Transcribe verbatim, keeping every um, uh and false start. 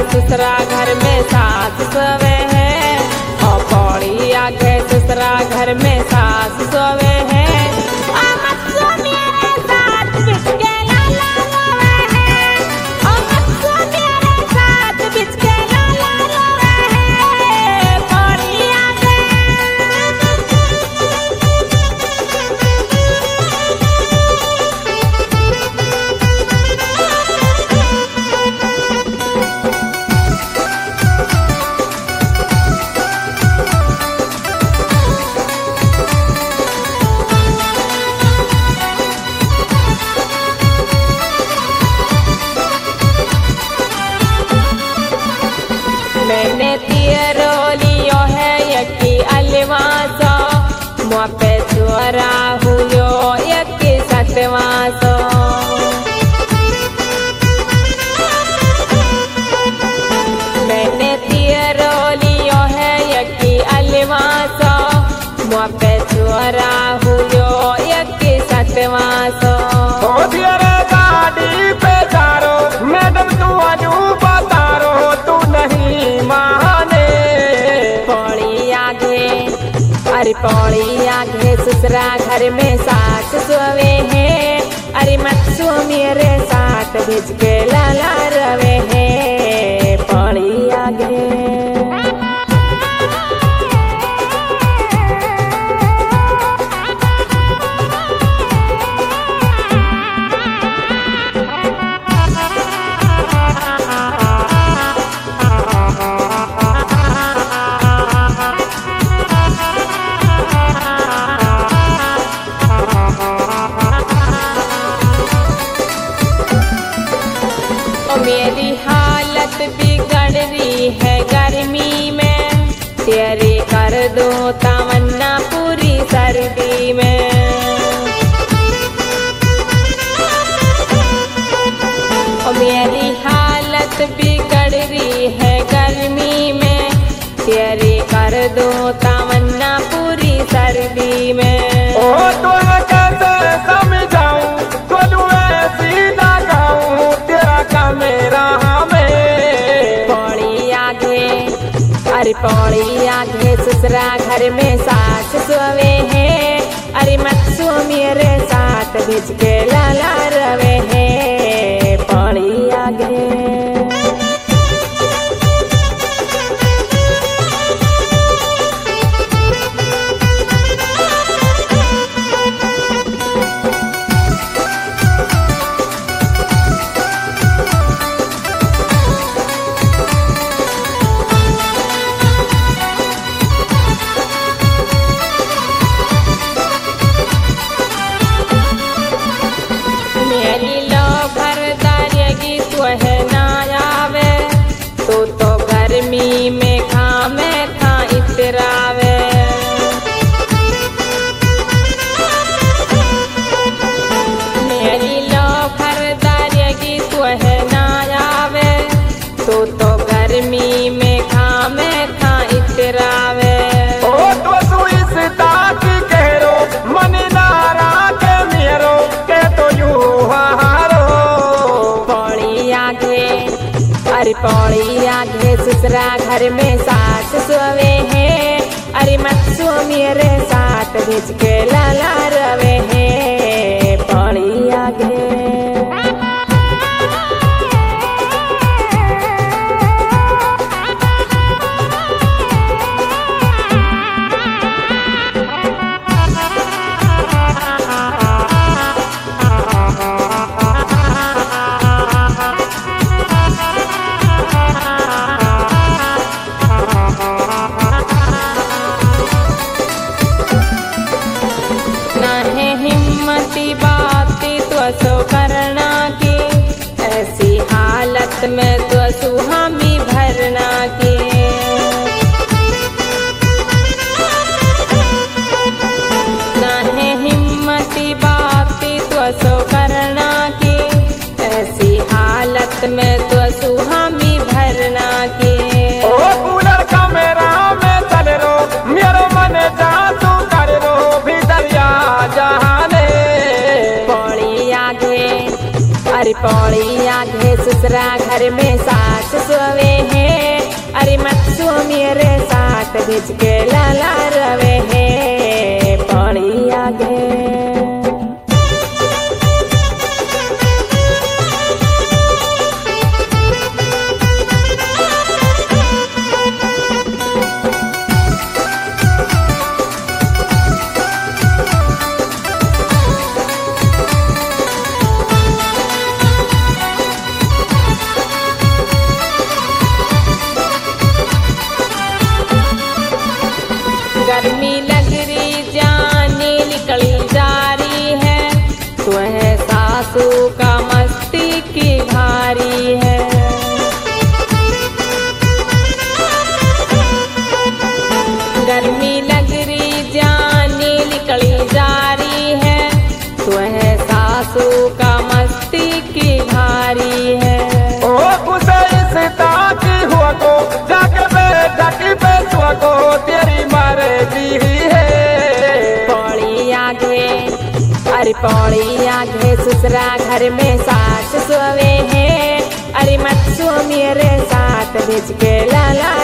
ससुरा घर में सास सोवे है, और पौड़ी आगे ससुरा घर में सास सोवे है। मैंने तियरो लियो है यकी अलवासो, मुँह पे चोरा हुयो यकी सतवासो। मैंने तियरो लियो है यकी अलवासो, मुँह पे चोरा हुयो यकी सतवासो। मैडम तू अनु बतारो तू नहीं माने, पौड़ी आगे अरे पौड़ी आगे ससुरा घर में सास सोवे है, अरे मत सो मेरे साथ भिज के लाला रवे है। पौड़ी आगे मेरी हालत बिगड़ रही है गर्मी में, तेरे कर दो तमन्ना पूरी सर्दी में। और मेरी हालत बिगड़ रही है गर्मी में, तेरे कर दो तमन्ना पूरी सर्दी में। ओ तो कैसे समझाऊं तो ऐसी ना गाऊं तेरा का मेरा हमें। पौड़ी आगे अरे पौड़ी आगे ससुरा घर में सास सोवे है, अरे मत सो मेरे साथ भिज के लाला रवे है। पौड़ी आगे मेरी लो भरदारी तो है ना आवे, तो तो गर्मी में खामे खा इतरावे। मेरी लो भरदारी तो है ना आवे, तो तो गर्मी में खामे खा इतरावे। ओ तो तू इस ताक करो मन नारा के मेरो के तो यू हारो। पौड़ी आगे अरे पौड़ी आगे ससुरा घर में सास सोवे है, अरे मत सो मेरे साथ भिज के लाला रवे है। पौड़ी आगे में तो सुहामी भरना के। ना है हिम्मती बाती तो सो करना की, ऐसी हालत में तो सुहामी भरना के। ओ कूलर कमरा में चल रो मेरे मन जादू कर रो भी दरिया जहाने। पौड़ी आगे अरे पौड़ी आगे ससुरा घर में सास सोवे हैं, अरे मत सो मेरे साथ भिज के लाला रवे हैं पौड़ी आगे। गर्मी लग रही जाने निकली जा रही है, तो है सासू का मस्ती की भारी है। गर्मी लग रही जाने निकली जा रही है, तो है सासू का मस्ती की भारी है। ओ कुछ ताकी हुआ को जाके बैठा की बैठुआ को तेरी मर्जी है। पौड़ी आगे अरे पौड़ी आगे ससुरा घर में सास सोवे हैं, अरे मत सो मेरे साथ भिज के लाला